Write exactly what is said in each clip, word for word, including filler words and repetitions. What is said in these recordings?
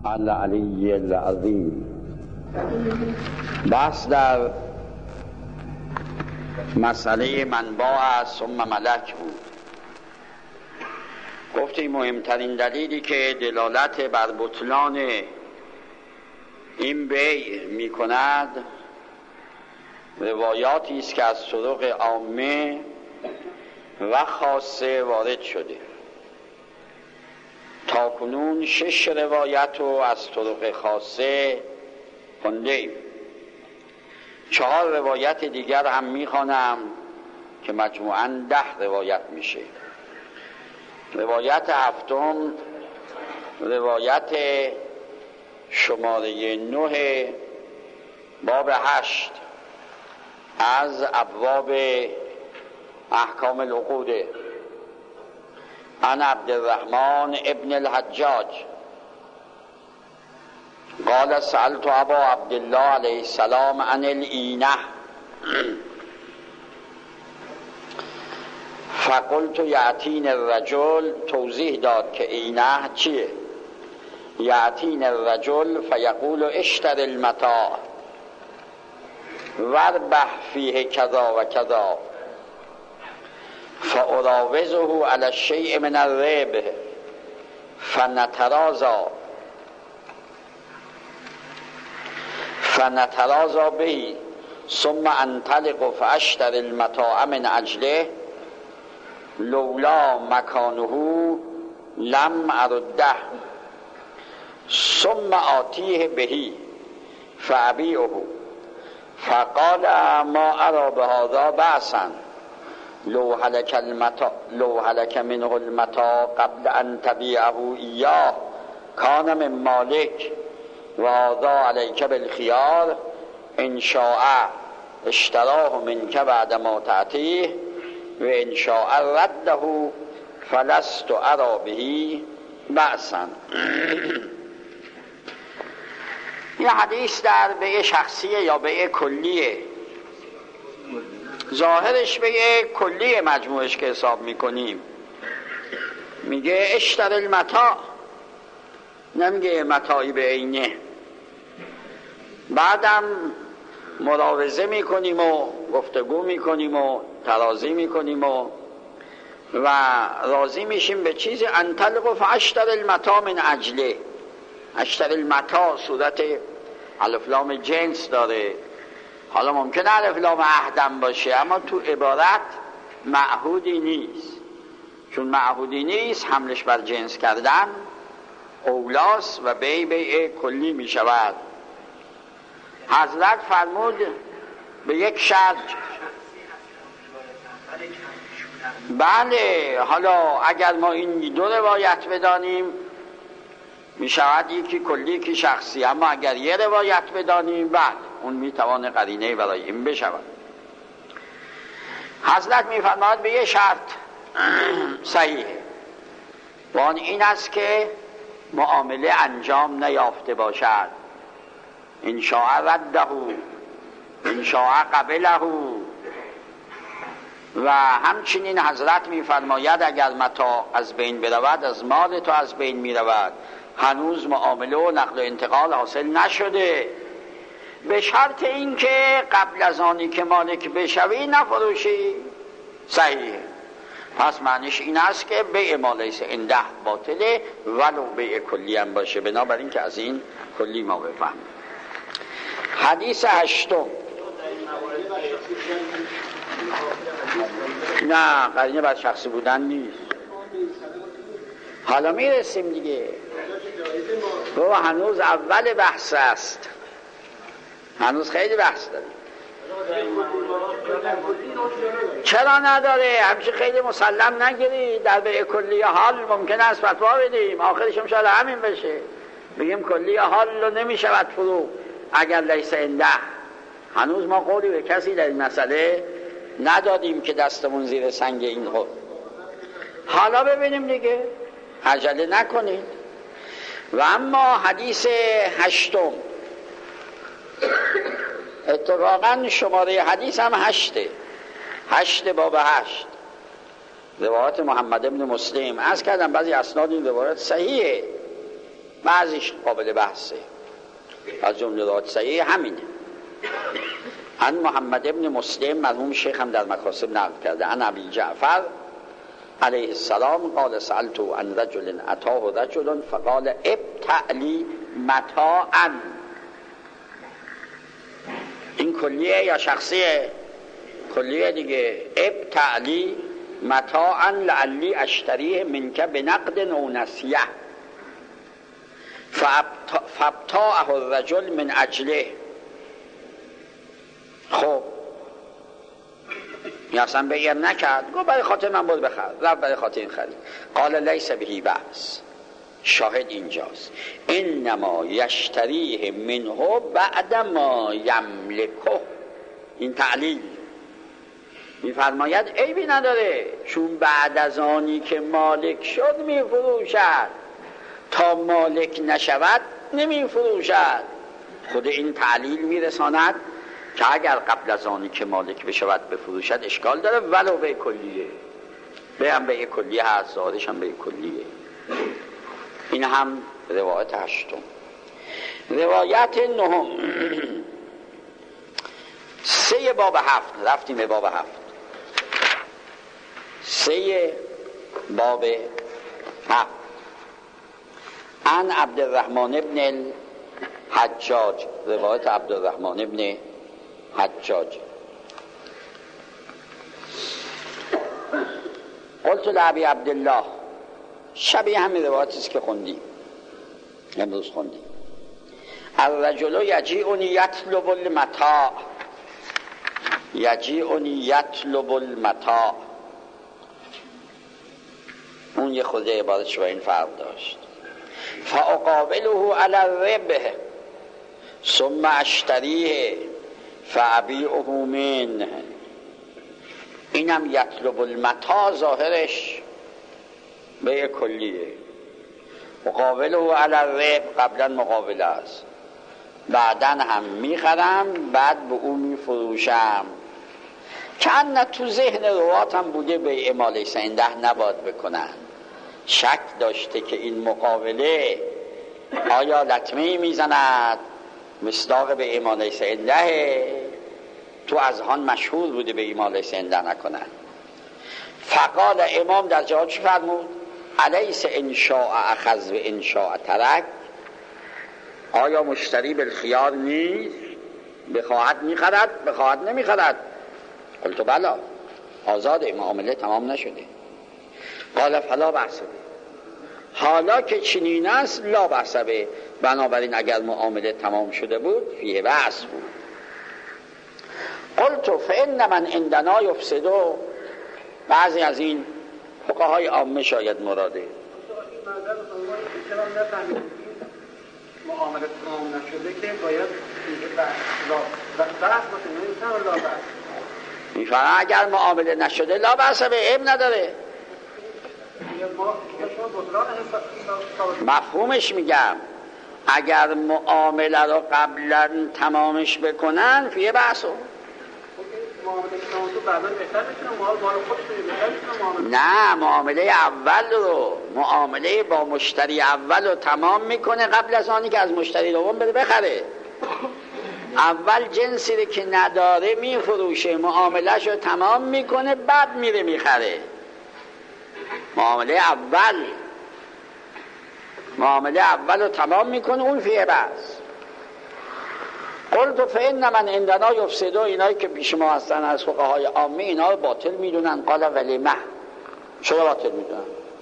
العلی العظیم. بحث در مسئله منبع ثم ملک بود. گفتیم مهمترین دلیلی که دلالت بر بطلان این بیع می کند روایاتی است که از طرق عامه و خاصه وارد شده. تا کنون شش روایت رو از طرق خاصه خوندیم. چهار روایت دیگر هم میخوانم که مجموعاً ده روایت میشه. روایت هفتم روایت شماره نه باب هشت از ابواب احکام العقود. عن عبد الرحمن ابن الحجاج قال سألت ابا عبد الله علیه السلام عن العینه فقلت یأتین الرجل، توضیح داد که عینه چیه. یأتین الرجل فیقول اشتر المتاع واربح فیه کذا و کذا فاراوزه علی الشیء من الربح فنترازا فنترازا به ثم انطلق فاشتر المتاع من اجله لولا مکانه لم ارده ثم آتیه بهی فابیعه فقال ما ارى بهذا بأسا لو هلك المتاع لو هلك منه المتاع قبل ان تبيعه اياه كان من مالك وهذا عليك بالخيار ان شاء اشتراه منك بعد ما تأتيه وان شاء رده فلست ارى به بأسا. این حدیث در بیع شخصیه یا بیع کلیه؟ ظاهرش بیع کلیه، مجموعش که حساب میکنیم. میگه اشتر المتاع، نمیگه متاعی به عینه. بعدم مراوضه میکنیم و گفتگو میکنیم و ترازی میکنیم و و راضی میشیم به چیزی. انطلق فاشتر المتاع من اجله. اشتر المتاع صورت الف لام جنس داره. حالا ممکنه الف لام عهدم باشه، اما تو عبارت معهودی نیست. چون معهودی نیست حملش بر جنس کردن اولاس و بیع بیع کلی می شود. حضرت فرمود به یک شرط. بله، حالا اگر ما این دو روایت بدانیم می شود یکی کلی یکی شخصی، اما اگر یه روایت بدانیم بعد اون می توانه قرینه برای این بشود. حضرت می فرماید به یه شرط صحیحه، و آن این است که معامله انجام نیافته باشد. ان شاء رده ان شاء قبله. و همچنین حضرت می فرماید اگر متاع از بین برود، از مال تو از بین می رود، هنوز معامله و نقل و انتقال حاصل نشده، به شرط این که قبل از آنی که مالک بشوی نفروشی. صحیحه. پس معنیش این است که بیع ما لیس عنده باطله، ولو بیع کلی هم باشه. بنابراین که از این کلی ما بفهمیم. حدیث هشتم. نه، قرینه بر شخصی بودن نیست. حالا میرسیم دیگه. بابا هنوز اول بحث است، هنوز خیلی بحث داریم. چرا نداره؟ همیشه خیلی مسلم نگیری. در بیع کلی حال ممکن است فتوا بدیم، آخرش هم شاید همین بشه، بگیم کلی حال رو نمیشود فرو اگر لیس عنده. هنوز ما قولی به کسی در این مسئله ندادیم که دستمون زیر سنگ این خود. حالا ببینیم دیگه، عجله نکنید. و اما حدیث هشتم، اتفاقا شماره حدیث هم هشته، هشت باب هشت، روایت محمد ابن مسلم. عرض کردم بعضی اسناد این روایت صحیحه، بعضیش قابل بحثه، از جمله روایات صحیح همینه. عن محمد ابن مسلم، مرحوم شیخ هم در مکاسب نقل کرده، عن ابی جعفر علیه السلام قال سألت عن رجل اتاه رجل فقال ابتع لی متاعا. این کلیه یا شخصیه؟ کلیه دیگه. ابتع لی متاعا لعلی اشتریه منک بنقد او نسیه فابتاعه الرجل من اجله. خب این اصلا بیر نکرد، گفت برای خاطر من بود بخر، رفت برای خاطر این خرید. قال لیس بهی بأس، شاهد اینجاست، انما یشتریه منه بعد ما یملکه. این تعلیل میفرماید عیبی نداره، چون بعد از آنی که مالک شد میفروشد، تا مالک نشود نمیفروشد. خود این تعلیل میرساند که اگر قبل از آنی که مالک بشود بفروشد اشکال داره، ولو به کلیه، به هم به کلیه هست، ظاهرش هم به کلیه. این هم روایت هشتم. روایت نهم سه باب هفت، رفتیم به باب هفت، سه باب هفت. عن عبدالرحمن ابن الحجاج، روایت عبدالرحمن ابن حجاج. قلت لعبی عبدالله، شبیه همین روایتی است که خوندیم امروز خوندیم. الرجل یجیعنی یطلب المتاع، یجیعنی یطلب المتاع. اون یه خود عبارتش با این فرق داشت. فاقابله علی الربح ثم اشتریه فابیعه منه. اینم یطلب المتاع ظاهرش به کلیه. مقابله علی الربح قبلا مقابله است، بعدا هم میخرم بعد به او میفروشم. که ان تو ذهن روات هم بوده به اماله سنده نباد بکنن، شک داشته که این مقابله آیا لطمه میزند مصداق به اماله سنده، تو از هان مشهور بوده به اماله سنده نکنن. فقال امام در جواب چی فرمود؟ الیس انشاء اخذ و انشاء ترک، آیا مشتری بالخیار نیست؟ بخواهد میخرد بخواهد نمیخرد. قلت بلا، آزاده، معامله تمام نشده. قال فلا بأس به، حالا که چنین است لا بأس به، بنابراین اگر معامله تمام شده بود فیه بأس بود. قلت فإن من عندنا یفسدو، بعضی از این فقهای عامه شاید مراده. معامله تمام نشده که باید بحث باشه، لا بأس. میفرماید اگر معامله نشده لا بأس به، عیب نداره. مفهومش میگم اگر معامله رو قبلا تمامش بکنن فیه بحثو. نه، معامله اول رو، معامله با مشتری اول رو تمام میکنه قبل از آنی که از مشتری دوم بده بخره. اول جنسی رو که نداره میفروشه، معاملهش رو تمام میکنه بعد میره میخره. معامله اول معامله اول رو تمام میکنه، اون فیه بس. قلت فإن من عندنا یفسدو، اینایی که پیش ما هستن از فقهای عامه اینا رو باطل میدونن. قال ولیمه، چرا باطل میدونن؟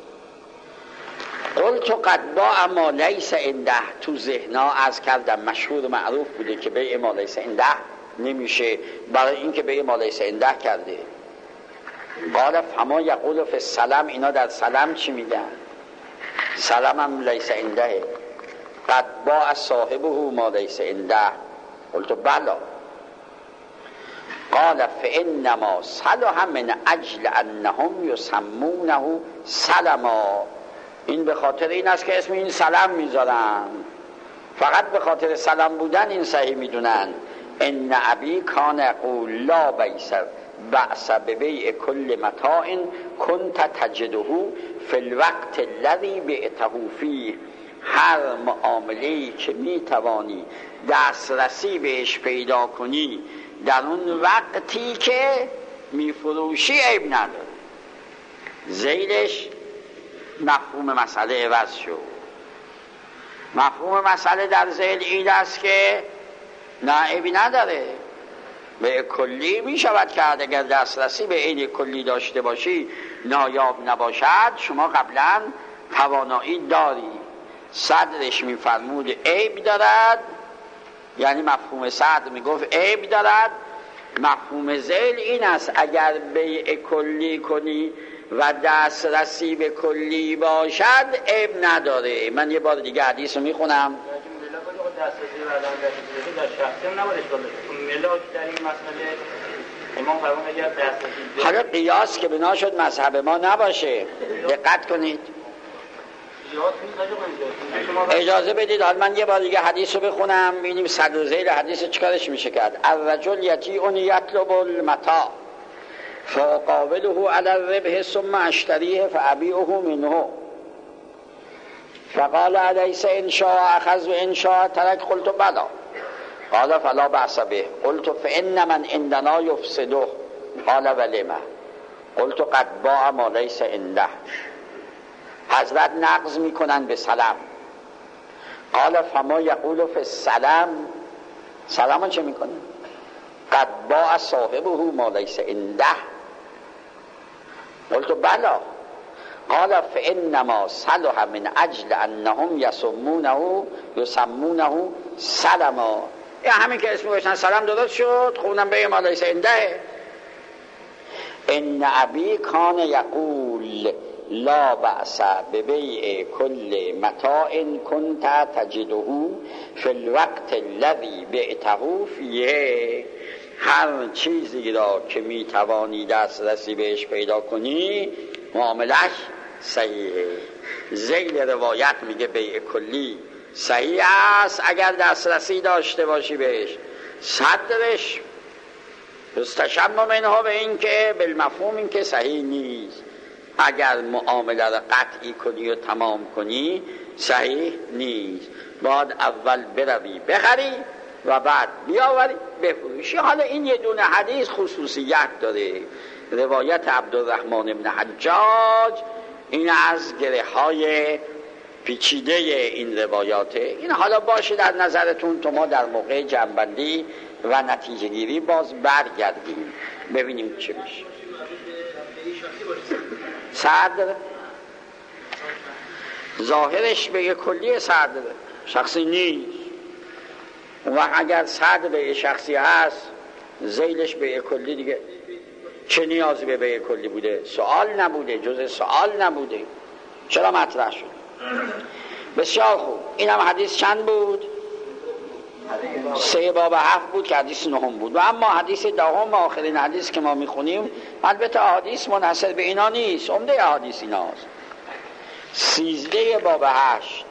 قلت قد با اما لیس عنده، تو ذهنا از کردم مشهور معروف بوده که بیع ما لیس عنده نمیشه، برای این که بیع ما لیس عنده کرده. قال فما یقول فی السلم، اینا در سلم چی میگن؟ سلم هم لیس عنده. قد با صاحبه ما لیس عنده. قلت بلا. قال فانما صلح من اجل انهم یسمونه سلما، این به خاطر این است که اسم این سلم میذارن، فقط به خاطر سلم بودن این صحیح میدونن. ان ابی کان یقول لا بیس بأس ببیع کل متاع کنت تجده فی الوقت الذی بعته فیه هر معامله‌ای که میتوانی دسترسی بهش پیدا کنی در اون وقتی که میفروشی عیب نداره. زیلش مفهوم مسئله عوض شد. مفهوم مسئله در ذیل این است که نه عیبی نداره، به کلی می شود کرد. اگر دسترسی به عین کلی داشته باشی نایاب نباشد، شما قبلا توانایی داری. صدرش می فرمود عیب دارد، یعنی مفهوم صدر می گفت عیب دارد. مفهوم ذیل این است اگر بیع کلی کنی و دسترسی به کلی باشد عیب نداره. من یه بار دیگه حدیث رو می خونم. حالا قیاس که بنا شد مذهب ما نباشه، دقت کنید. اجازه بدید حالا من یه بار دیگه حدیث رو بخونم ببینیم صدر ذیل حدیث چیکارش میشه کرد. الرجل یتیع یطلب المتاع فاقابله علی الربح ثم اشتریه فابیعه منه فقال الیس ان شاء اخذ و ان شاء ترک. قلت بلا. قال فلا بأس به. قلت فان من عندنا یفسده. قال ولما. قلت قد باع ما لیس عنده. حضرت نقض میکنن به سلام. قال فما یقول فی السلام. سلام چه میکنه؟ قد باع صاحبه ما لیس عنده. قلت بلا. قال فانما صلح من اجل انهم یسمونه یسمونه سلما. یه همین که اسم گوشتن سلام درست شد، خونم به ما لیس عنده. ان ابی کان یقول لا بأس ببیع کل متاع کنت تجده فی الوقت الذی بعته فیه. هر چیزی را که می توانی دسترسی بهش پیدا کنی معاملش صحیحه. ذیل روایت میگه بیع کلی صحیح است اگر دسترسی داشته باشی بهش. صدرش استشم منها به این که بالمفهوم این که صحیح نیست. اگر معامله را قطعی کنی و تمام کنی صحیح نیست. باید اول بروی بخری و بعد بیاوری بفروشی. حالا این یه دونه حدیث خصوصیت داره. روایت عبدالرحمن ابن حجاج این از گره های پیچیده این روایاته. این حالا باشه در نظرتون تا ما در موقع جنبندی و نتیجه گیری باز برگردیم ببینیم چه میشه. صدر ظاهرش به یک کلی صدر شخصی نیست. و اگر صدر به یک شخصی هست ذیلش به یک کلی دیگه چه نیازی به به یک کلی بوده؟ سوال نبوده، جز سوال نبوده، چرا مطرح شد؟ بسیار خوب. این هم حدیث چند بود؟ سه باب هفت بود که حدیث نهم بود. و اما حدیث دهم آخرین حدیث که ما میخونیم البته حدیث منحصر به اینا نیست، عمده حدیث ایناست. سیزده باب هشت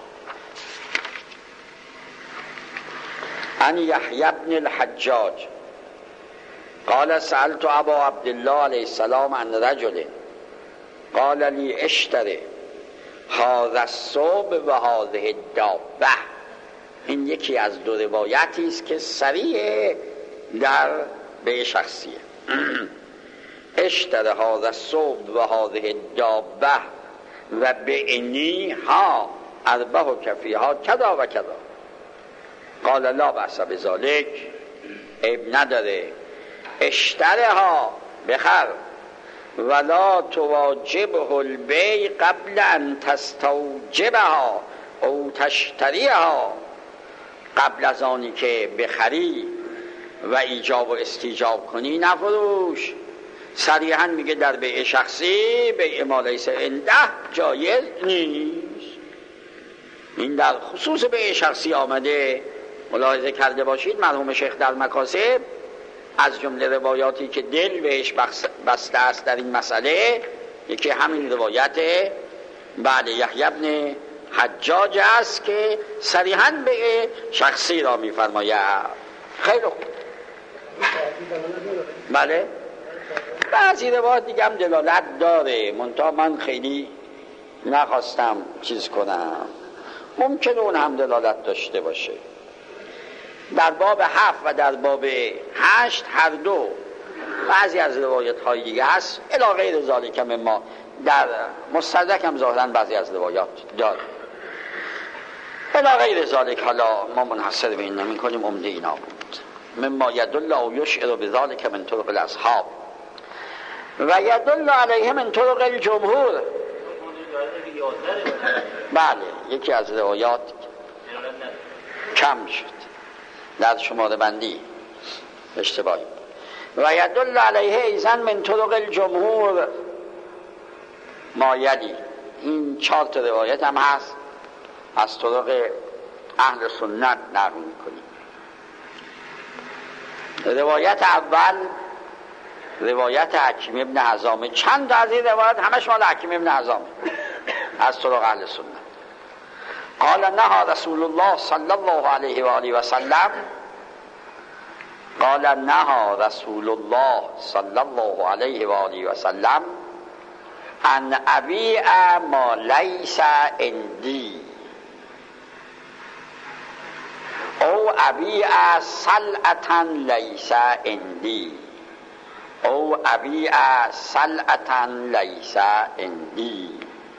عن یحیی بن الحجاج قال سألت ابا عبدالله علیه السلام عن رجل قال لی اشتری هذا الثوب و هذه الدابه. این یکی از دو روایتی است که صریح در به شخصیه. اشتری هذا الثوب و هذه الدابه و بعنی ها اربح کفیها کذا و کذا. قال لا بأس بذلک. عیب نداره. اشترها بخر ولا تواجبه البیع قبل ان تستوجبها او تشتریها. قبل از آنی که بخری و ایجاب و استیجاب کنی نفروش. صریحا میگه در بیع شخصی بیع ما لیس عنده جایز نیست. این در خصوص بیع شخصی آمده. ملاحظه کرده باشید مرحوم شیخ در مکاسب از جمله روایاتی که دل بهش بسته است در این مسئله یکی همین روایت بعد یحیی بن حجاج است که صریحاً به شخصی را می‌فرماید. خیلی خوب. بله بعضی روایات دیگه هم دلالت داره، منتها من خیلی نخواستم چیز کنم. ممکنه اون هم دلالت داشته باشه. در باب هفت و در باب هشت هر دو بعضی از روایت های دیگه هست، الی غیر ذالک مما در مستدرک هم ظاهرا بعضی از روایات داره. الی غیر ذالک، حالا ما منحصر به این نمی‌کنیم، عمده اینا بود. مما یدل او یشعر بذالک من طرق الاصحاب و یدل علیه من طرق الجمهور. بله، یکی از روایات کم شد در شماره بندی اشتباهی. و یدل علیه ایزن من طرق الجمهور ما یلی، این چهار تا روایت هم هست از طرق اهل سنت نقل می‌کنیم. روایت اول روایت حکیم ابن حزام، چند از این روایت همش مال حکیم ابن حزام از طرق اهل سنت. قال نهى رسول الله صلی الله علیه و آله و سلم قال نهى رسول الله صلی الله علیه و آله و سلم ان ابیع ما لیس عندی او ابیع سلعة لیس عندی او ابیع سلعة لیس عندی.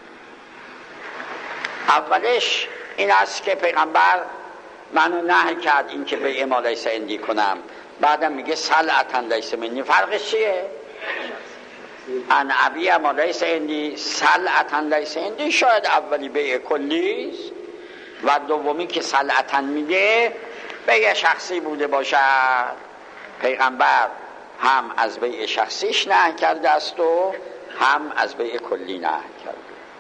اولش این است که پیغمبر منو نهی کرد این که بیع ما لیس عندی کنم، بعدم میگه سلعة لیس منی. فرقش چیه؟ ان ابیع ما لیس عندی سلعة لیس عندی شاید اولی بیع کلیست و دومی که سلعة میگه بیع شخصی بوده باشد. پیغمبر هم از بیع شخصیش نهی کرده است و هم از بیع کلی نهی کرده.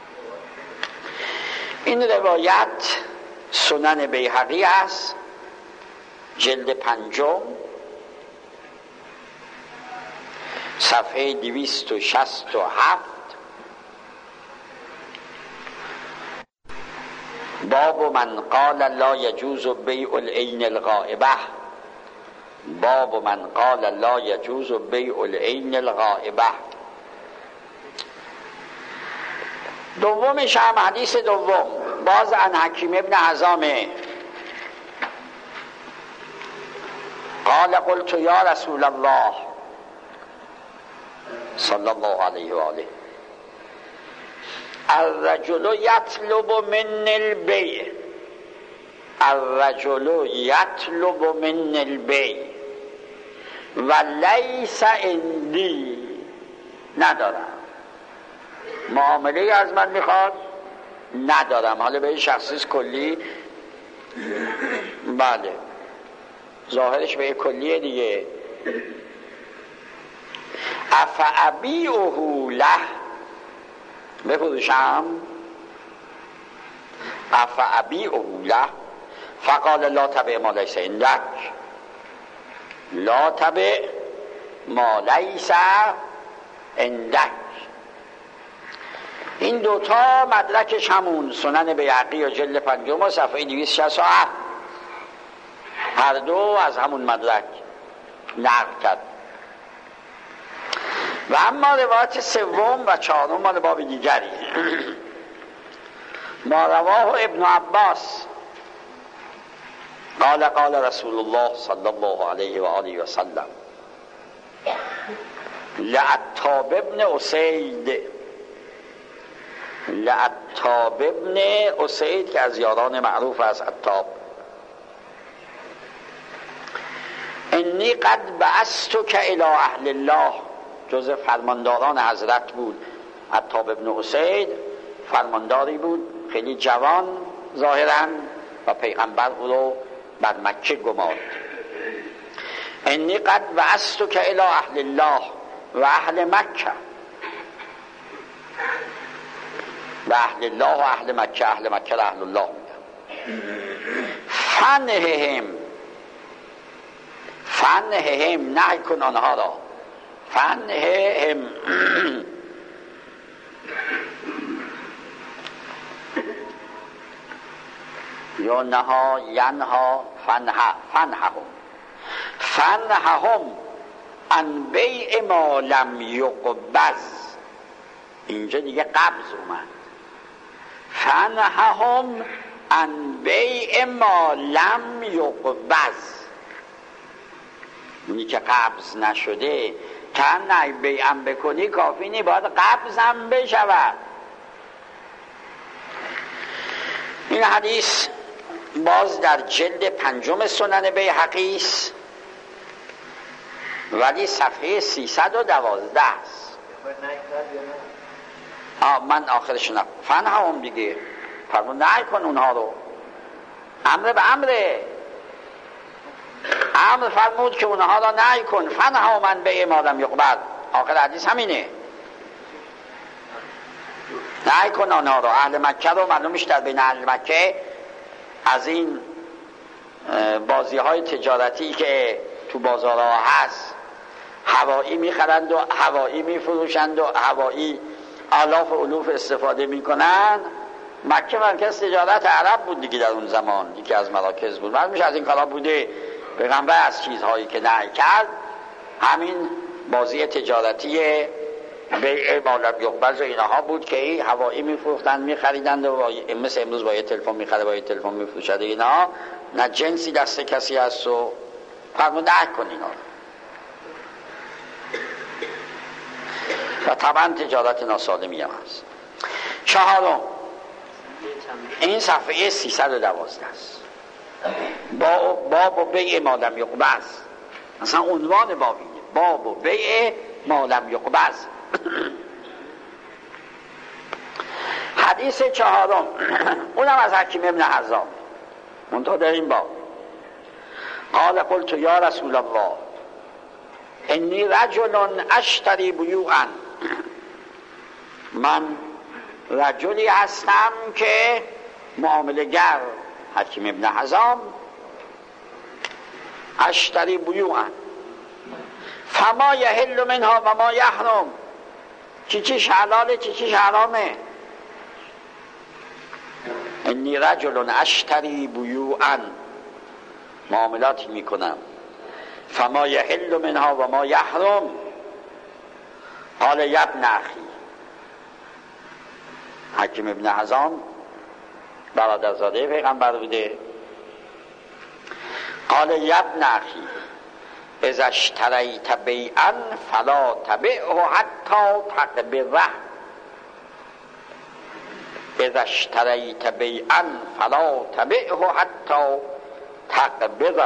این روایت سنن بیهقی است، جلد پنجم، صفحه دویست و شصت و هفت. باب من قال لا يجوز بیع العین الغائبه. باب من قال لا يجوز بیع العین الغائبه. دومش هم حدیث دوم باز عن حکیم ابن حزام قال قلت یا رسول الله صلی الله علیه و آله الرجل یطلب من البیع الرجل یطلب من البیع و لیس عندی، ندارم، معامله از من میخواد ندارم. حالا به شخصیست کلی، بله ظاهرش به کلیه دیگه. افابیعه له، بفروشم؟ افابیعه له فقال لا تبع ما لیس عندک لا تبع ما لیس عندک. این دوتا مدرکش همون سنن بیهقی و جلد پنجم و صفحه دویست و شصت و هفت، هر دو از همون مدرک نقل کرد. و اما روایت سوم و چهارم مال باب دیگری. ما رواه ابن عباس قال قال رسول الله صلی الله علیه و آله و سلم لعتاب ابن اسید لعتاب ابن اسید که از یاران معروف است عتاب، انی قد بعثتک الی اهل الله، جز فرمانداران حضرت بود. عتاب ابن اسید فرمانداری بود، خیلی جوان ظاهرا، و پیغمبر او رو بر مکه گمارد. انی قد بعثتک الی اهل الله و اهل مکه، و اهل الله و اهل مکه، اهل مکه را اهل الله میگن. فنههم فنههم نهی کن آنها را، فنههم یا نها ینها فنها فنههم فنههم ان بیع ما لم یقبض. اینجا دیگه قبض اومد. فنههم ان بیع ما لم یقبض، اونی که قبض نشده که نه بیعم بکنی کافی نی، باید قبضم بشود. این حدیث باز در جلد پنجم سنن بیهقی است، ولی صفحه سیصد و دوازده است. آه من آخرش نم فن هم دیگه فرمون نه کن اونها رو، امر به امره، امر فرمود که اونها را نه کن، فن هم من به امادم یقبل، آخر حدیث همینه، نه کن آنها رو. اهل مکه رو معلومش در بین اهل مکه از این بازی های تجارتی که تو بازارها هست هوایی میخرند و هوایی میفروشند و هوایی آلاف و الوف استفاده میکنن. مکه مرکز تجارت عرب بود دیگه در اون زمان، یکی از مراکز بود. معلومش از این کارا بوده. پیغمبر از چیزهایی که نهی کرد همین بازی تجارتی بیع ما لم یقبض و اینها بود که ای هوایی میفروختن میخریدند و مثل امروز با یه تلفن میخره با یه تلفن میفروشد، اینا نه جنسی دست کسی هست و فرمود نه کن اینا. و طبعا تجارت ناسالمی هم هست. چهارم، این صفحه سیصد و دوازده است، باب و بیع ما لم یقبض. مثلا عنوان بابینه باب و بیع ما لم یقبض. حدیث چهارم اونم از حکیم ابن حزام منتها در این باب. قال قلت یا رسول الله انی رجل اشتری بیوعا، من رجلی هستم که معامله گر، حکیم ابن حزام، اشتری بیوعا فما یحل منها و ما یحرم، چی چیش حلاله چی چیش حرامه. انی رجل اشتری بیوعا، معاملاتی میکنم، فما یحل منها و ما یحرم. قال یبن اخی، حکیم ابن حزام برادرزاده پیغمبر بوده. قال یبن اخی اذا اشتریت بیعا فلا تبعه حتی تقبضه، اذا اشتریت بیعا فلا تبعه حتی تقبضه.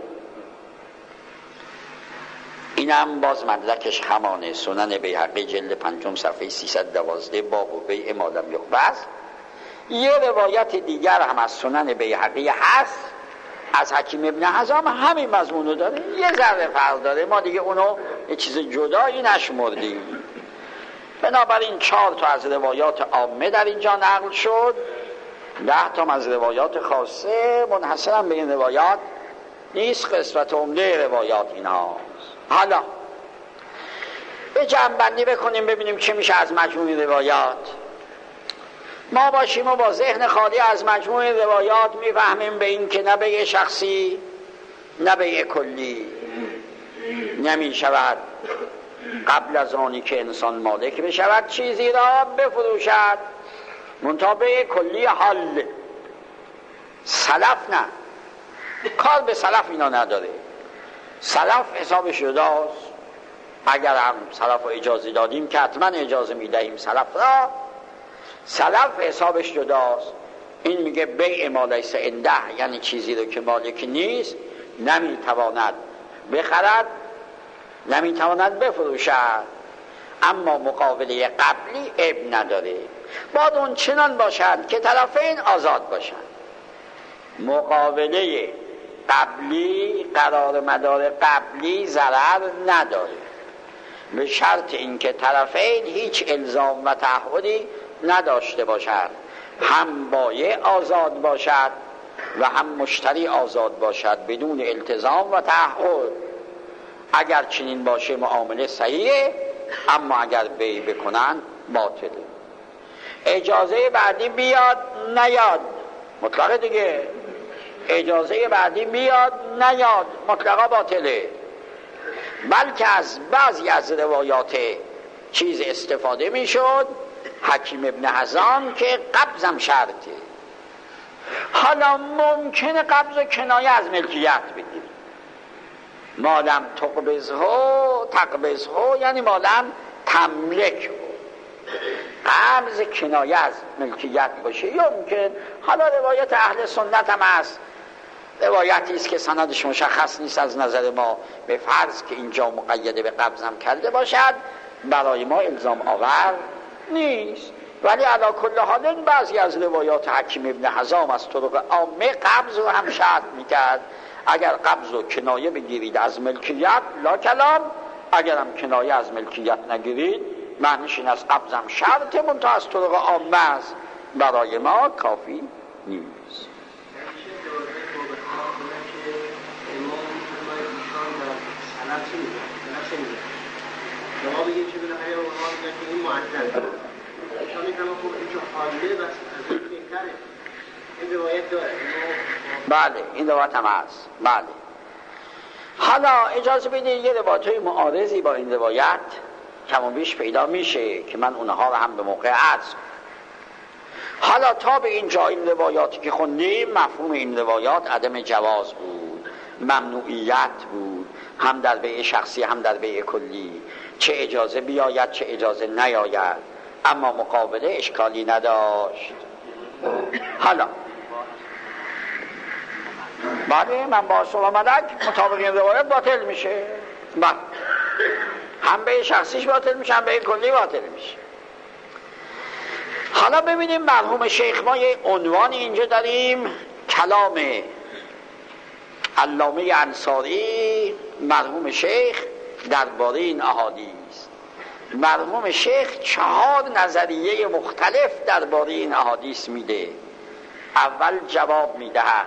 اینم باز مدرکش همانه، سنن بیهقی جلد پنجم صفحه سیصد و دوازده باب و بیع ما لم یقبض. یه روایت دیگر هم از سنن بیهقی هست از حکیم ابن حزام، همین مضمونو داره، یه ذره فرق داره، ما دیگه اونو یه چیز جدایی نشمردیم. بنابراین چهار تا از روایات عامه در اینجا نقل شد، ده تا از روایات خاصه، منحصر هم به این روایات نیست، قسمت عمده روایات اینها. حالا به جمع‌بندی بکنیم ببینیم چه میشه از مجموع روایات. ما باشیم و با ذهن خالی از مجموع روایات میفهمیم به این که نه بیع شخصی نه بیع کلی نمی شود قبل از آنی که انسان مالک بشود چیزی را بفروشد، منتها بیع کلی حال. سلف نه، کار به سلف اینا نداره. سلف حسابش جداست، اگر هم سلف رو اجازه دادیم که حتما اجازه میدهیم سلف را، سلف حسابش جداست. این میگه بیع ما لیس عنده، یعنی چیزی رو که مالک نیست نمیتواند بخرد نمیتواند بفروشد، اما مقابله قبلی عیب نداره. باید اون چنان باشد که طرفین آزاد باشند. مقابله قبلی قرار مدار قبلی ضرر نداره، به شرط اینکه طرفین هیچ الزام و تعهدی نداشته باشند، هم بایع آزاد باشد و هم مشتری آزاد باشد بدون التزام و تعهد. اگر چنین باشه معامله صحیحه، اما اگر بیع بکنن باطله. اجازه بعدی بیاد نیاد مطلقه دیگه، اجازه بعدی بیاد نیاد مطلقا باطله. بلکه از بعضی از روایات چیز استفاده می شد. حکیم ابن حزام که قبضم شرطه، حالا ممکنه قبض و کنایه از ملکیت بگیری، مالم تقبضه تقبضه یعنی مالم تملک، قبض کنایه از ملکیت باشه. یا ممکن حالا روایت اهل سنت هم هست، روایتی است که سندش مشخص نیست از نظر ما، به فرض که اینجا مقیده به قبض هم کرده باشد برای ما الزام آور نیست. ولی علی کل حال بعضی از روایات حکیم ابن حزام از طرق عامه قبض رو هم شرط میکرد. اگر قبض و کنایه بگیرید از ملکیت لا کلام، اگر هم کنایه از ملکیت نگیرید معنیش این از قبض هم شرطه، منتها از طرق عامه است، برای ما کافی نیست. جواب یه چه بالاخره اونها میگن که این معدل شما میگن خب اینجا حاله بس از این بهتره، این روایت داره. بله این روایت هم هست. بله حالا اجازه بدید یه روایت‌های معارضی با این روایت کم و بیش پیدا میشه که من اونها رو هم به موقع عرض. حالا تا به اینجا این روایاتی که خوندیم مفهوم این روایات عدم جواز بود، ممنوعیت بود، هم در بیع شخصی هم در بیع کلی، چه اجازه بیاید چه اجازه نیاید، اما مقابله اشکالی نداشت. حالا بله من با اصول ملک مطابق این روایت باطل میشه، بله هم بیع شخصیش باطل میشه هم بیع کلی باطل میشه. حالا ببینیم مرحوم شیخ ما یه عنوانی اینجا داریم، کلام علامه انصاری مرحوم شیخ درباره این احادیث. مرحوم شیخ چهار نظریه مختلف درباره این احادیث میده. اول جواب میدهد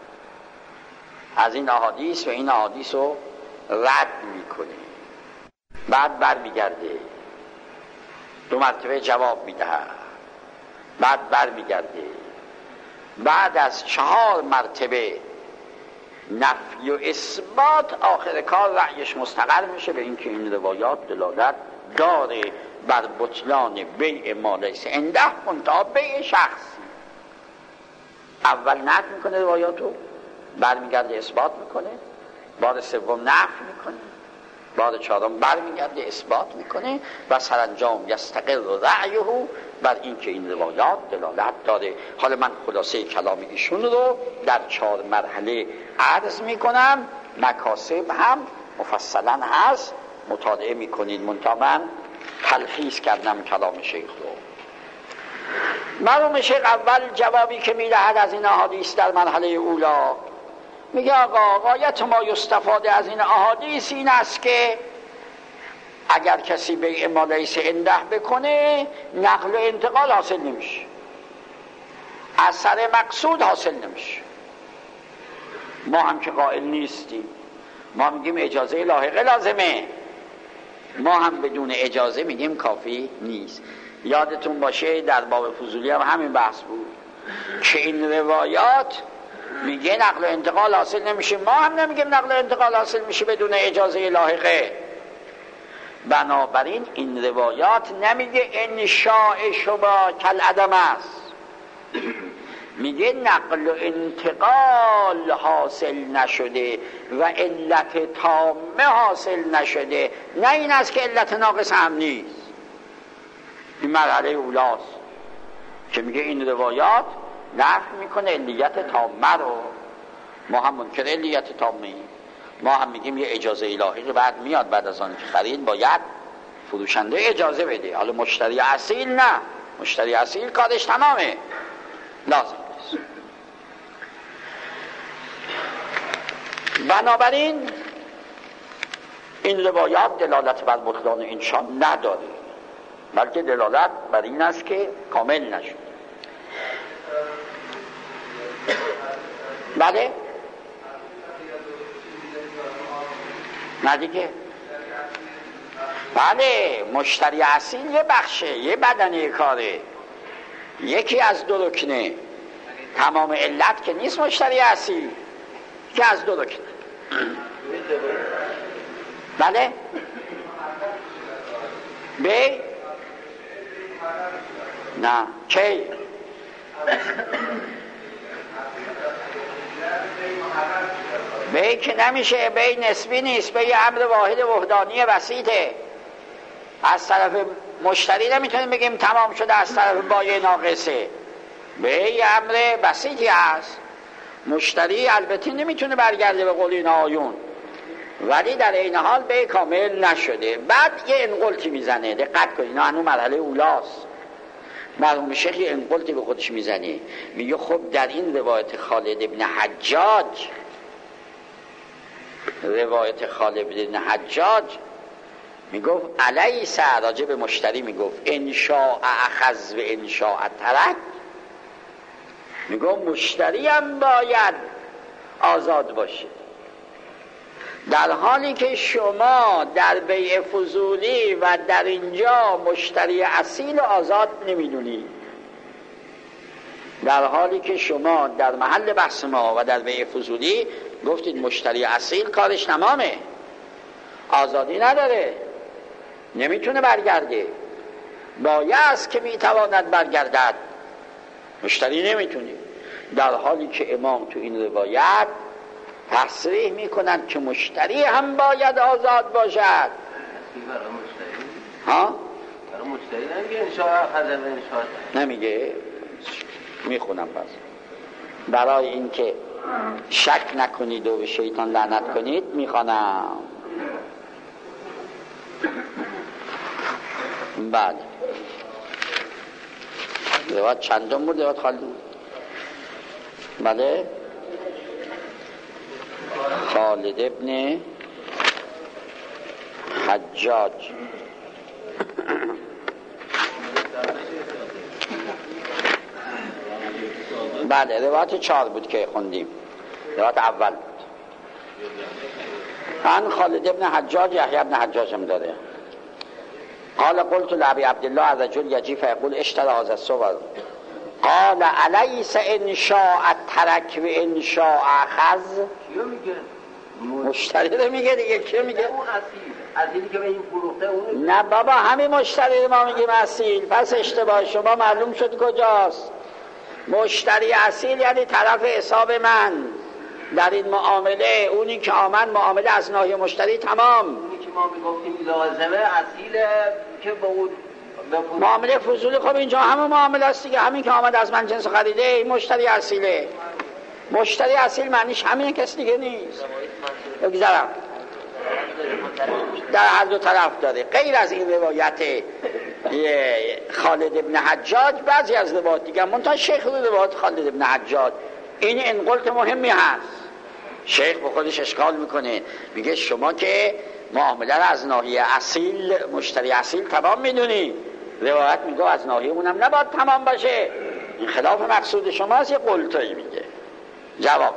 از این احادیث و این احادیث رو رد میکنه، بعد بر میگرده دو مرتبه جواب میدهد، بعد بر میگرده، بعد از چهار مرتبه نفی و اثبات آخر کار رأیش مستقر میشه به اینکه این روایات دلالت داره بر بطلان بیع ما لیس عنده منتها بیع شخصی. اول نفی میکنه روایاتو، برمیگرده اثبات میکنه، بار سوم نفی میکنه، بار چهارم برمیگرده اثبات میکنه و سرانجام یستقر رأیه بر اینکه این روایات دلالت داره. حالا من خلاصه کلام ایشون رو در چهار مرحله عرض میکنم، مکاسب هم مفصلا هست مطالعه میکنید، منتها من تلخیص کردم کلام شیخ رو. مرحوم شیخ اول جوابی که میدهد از این احادیث در مرحله اولا میگه آقا غایت ما یستفاده از این احادیث این است که اگر کسی بیع ما لیس عنده بکنه نقل و انتقال حاصل نمیشه، اثر مقصود حاصل نمیشه. ما هم که قائل نیستیم، ما میگیم اجازه لاحقه لازمه، ما هم بدون اجازه میگیم کافی نیست. یادتون باشه در باب فضولی هم همین بحث بود که این روایات میگه نقل و انتقال حاصل نمیشه، ما هم نمیگیم نقل و انتقال حاصل میشه بدون اجازه لاحقه. بنابراین این روایات نمیگه انشاء شبا کل عدم است، میگه نقل و انتقال حاصل نشده و علت تامه حاصل نشده، نه این است که علت ناقص هم نیست. این مرحله اولاست که میگه این روایات نفی میکنه علیت تامه رو. ما هم منکر علیت تامه ایم، ما هم میگیم یه اجازه الهی بعد میاد، بعد از آن که خرید باید فروشنده اجازه بده. حالا مشتری اصیل نه، مشتری اصیل کارش تمامه، لازم نیست. بنابراین این روایات دلالت بر بطلان انشان نداره، بلکه دلالت بر این است که کامل نشد. بله نه دیگه، بله مشتری اصیل یه بخشه، یه بدنه کاره، یکی از دو رکنه، تمام علت که نیست مشتری اصیل، که از دو رکنه. بله بی نه کی بی که نمیشه، بی نسبی نیست، بی امر واحد وحدانی وسیطه. از طرف مشتری نمیتونیم بگیم تمام شده، از طرف بایع ناقصه. بی امر وسیطی هست. مشتری البته نمیتونه برگرده به قول این آیون، ولی در این حال بی کامل نشده. بعد یه انقلتی میزنه، دقت کنید، اینا هنوز مرحله اولاست. مرحوم شیخ یه انقلتی به خودش میزنه، میگه خب در این روایت خالد ابن حجاج، روایت خالد ابن حجاج میگفت علیس، راجع به مشتری میگفت انشاء اخذ و انشاء ترک، میگفت مشتری هم باید آزاد باشه، در حالی که شما در بیع فضولی و در اینجا مشتری اصیل آزاد نمیدونی، در حالی که شما در محل بحث ما و در بیع فضولی گفتید مشتری اصیل کارش تمامه، آزادی نداره، نمیتونه برگرده، بایع است که میتواند برگردد، مشتری نمیتونه. در حالی که امام تو این روایت تصریح میکنند که مشتری هم باید آزاد باشد. ها؟ برای مشتری نمیگه انشاء اخذ و انشاء نمیگه، میخونم پس برای اینکه شک نکنید و به شیطان لعنت کنید میخوانم. بعد روایت چندم بود؟ روایت خالد بود. بله، خالد ابن حجاج. بله، روایت چهار بود که خوندیم، روایت اول بود. عن خالد ابن حجاج، یحیی ابن حجاج هم داره. قال قلت لأبي عبد الله الرجل يجي فيقول اشترى هذا الصور قال أليس إن شاء ترك و إن شاء أخذ. مشتری رو میگه دیگه، که میگه؟ اون اصیل، اصیلی که به این فروخته اون. نه بابا، همین مشتری رو ما میگیم اصیل. پس اشتباه شما معلوم شد کجاست. مشتری اصیل یعنی طرف حساب من در این معامله، اونی که آمد معامله از ناحیه مشتری تمام. اونی که ما میگفتیم لازمه اصیله که با اون معامله فضولی. خب اینجا همه معامله است دیگه، همین که آمد از من جنس خریده این مشتری اصیله. مشتری اصیل معنیش همین، کس دیگه نیست. بگذارم در هر دو طرف داره. غیر از این روایت خالد ابن حجاج بعضی از روایات دیگه منتها شیخ رو روایت خالد ابن حجاج این انقلت مهمی هست. شیخ به خودش اشکال میکنه، میگه شما که معامله رو از ناحیه اصیل مشتری اصیل تمام میدونی، روایت میگه از ناحیه اونم نباید تمام باشه، این خلاف مقصود شماست. یه قلتایی میگه. جواب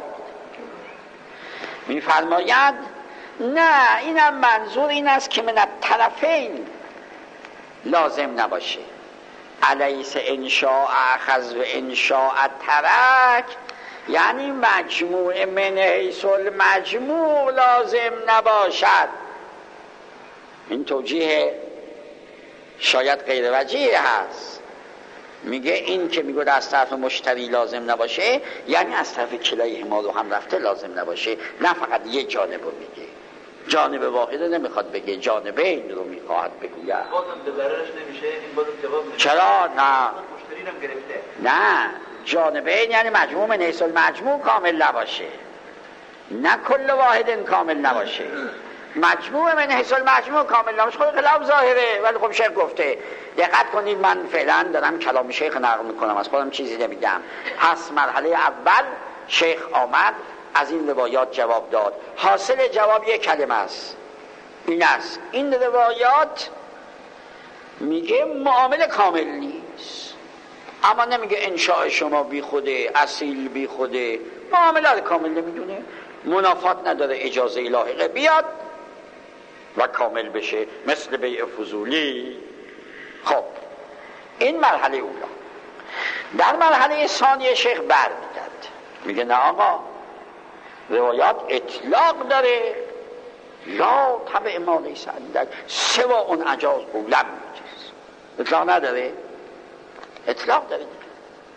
میفرماید نه، اینم منظور این است که من طرفین لازم نباشه. الیس انشاء اخذ و انشاء ترک، یعنی مجموع من حیث المجموع لازم نباشد. این توجیه شاید غیر وجیه هست. میگه این که میگه از طرف مشتری لازم نباشه یعنی از طرف کلای حمال و هم رفته لازم نباشه، نه فقط یه جانب رو میگه. جانب واحد رو نمیخواد بگه، جانبین رو میخواد بگوید. بازم به ضررش نمیشه، این بازم جواب میشه. چرا؟ نه مشتری هم گرفته. نه، جانبین یعنی مجموع من حیث المجموع کامل نباشه، نه کل واحد کامل نباشه. مجموع من حیث المجموع کامل نباشه خود خلاف ظاهره، ولی خب شیخ گفته. دقت کنید، من فعلا دارم کلام شیخ نقل میکنم، از خودم چیزی نمیگم. پس مرحله اول شیخ آمد از این روایات جواب داد. حاصل جواب یک کلمه است، این است این روایات میگه معامله کامل نیست، اما نمیگه انشاء شما بی خوده، اصیل بی خوده، معامله کامل نمیدونه، منافات نداره، اجازه لاحقه بیاد و کامل بشه مثل بیع فضولی. خب این مرحله اولا. در مرحله ثانیه شیخ برمیگرد میگه نه آقا، روایات اطلاق داره، لا تبع ما لیس عندک سوا اون اجاز قولم میجز. اطلاق نداره؟ اطلاق داره دیگه.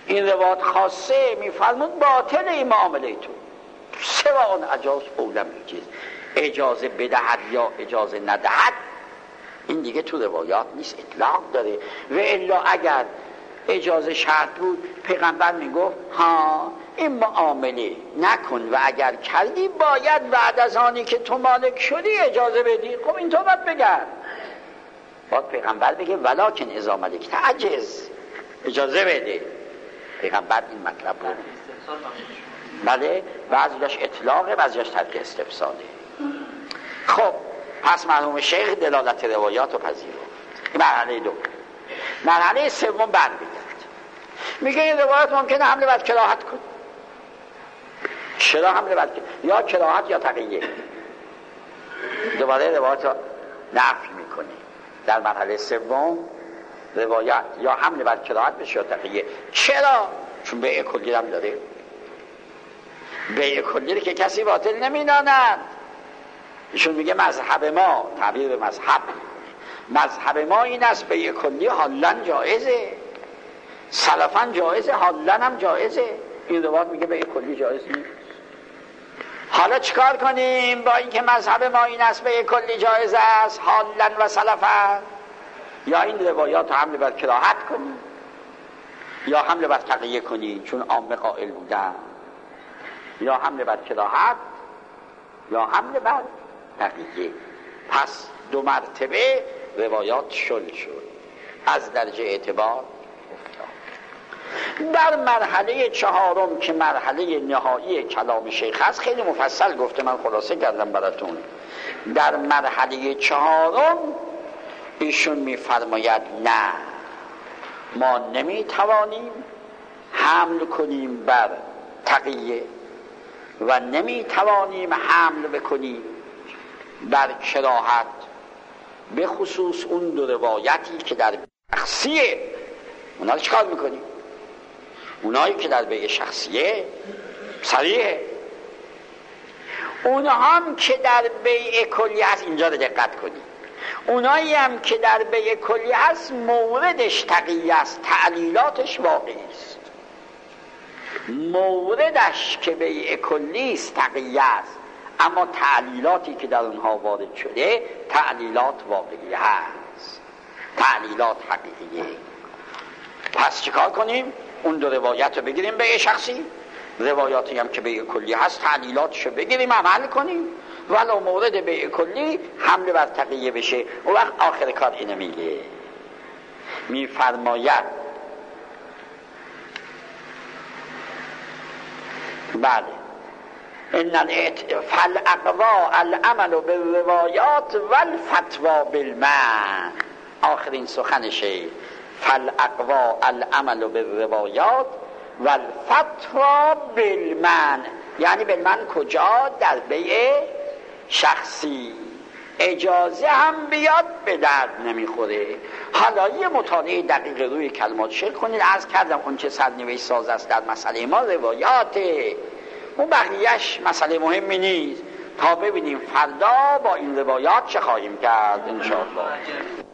این روایت خاصه میفرمود باطل این معامله تو سواء اجاز اولم چیز اجازه بدهد یا اجازه ندهد، این دیگه تو روایات نیست، اطلاق داره. و الا اگر اجازه شرط بود پیغمبر میگفت ها این معامله نکن و اگر کردی باید بعد از آنی که تو مالک شدی اجازه بدی. خب این تو باید بگن، باید پیغمبر بگه ولکن اذا ملکت عجز، اجازه بده. پیغمبر این مطلب رو بله بعضیش اطلاقه بعضیش ترک استفساده. خب پس مرحوم شیخ دلالت روایات رو پذیرفت. این مرحله دو. مرحله سوم برمیگرد میگه این روایات ممکنه حمله بر کراهت کن. چرا حمله بر یا کراهت یا تقیه؟ دوباره روایات رو نفی میکنه. در مرحله سوم روایت یا حمله بر کراهت بشه یا تقیه. چرا؟ چون بیع کلی هم داره. بیع کلی که کسی باطل نمیداند. ایشون میگه مذهب ما، تعبیر به مذهب، مذهب ما این است بیع کلی حالا جایزه، سلفا جایزه، حالا هم جایزه. این روایت میگه بیع کلی جایز نیست. حالا چیکار کنیم با اینکه مذهب ما این است بیع کلی جایز است حالا و سلفا؟ یا این روایات حمله بر کراهت کنیم یا حمله بر تقیه کنیم چون عامه قائل بودن، یا حمله بر کراهت یا حمله بر تقیه. پس دو مرتبه روایات شل شد، از درجه اعتبار افتاد. در مرحله چهارم که مرحله نهایی کلام شیخ است خیلی مفصل گفته، من خلاصه کردم براتون. در مرحله چهارم ایشون میفرماید نه، ما نمیتوانیم حمل کنیم بر تقیه و نمیتوانیم حمل بکنیم بر کراهت، به خصوص اون دو روایتی که در شخصیه. اونا رو چیکار میکنیم؟ اونایی که در بیع شخصیه صریحه، اونها هم که در بیع کلی هست، اینجا رو دقت کنید، اونایی هم که در بیع کلی هست موردش تقیه است، تعلیلاتش واقعی است. موردش که بیع کلی است تقیه است، اما تعلیلاتی که در اونها وارد شده تعلیلات واقعی هست، تعلیلات حقیقیه. پس چیکار کنیم؟ اون دو روایت رو بگیریم بیع شخصی، روایاتی هم که بیع کلی هست تعلیلاتشو بگیریم عمل کنیم، ولو مورد بیع کلی حمله بر تقیه بشه. اون وقت آخر کار اینو میگه، میفرماید بله ان فالاقوا العمل بالروایات والفتوى بالمنع. آخرین سخنشه فالاقوا العمل بالروایات والفتوى بالمنع. یعنی بالمنع کجا؟ در بیع شخصی. اجازه هم بیاد به درد نمیخوره. حالا یه مطالعه دقیق روی کلمات شیخ کنید. عرض کردم اون چه سرنوشت ساز است در مسئله ما روایاته، اون بقیهش مسئله مهمی نیست، تا ببینیم فردا با این روایات چه خواهیم کرد انشاءالله.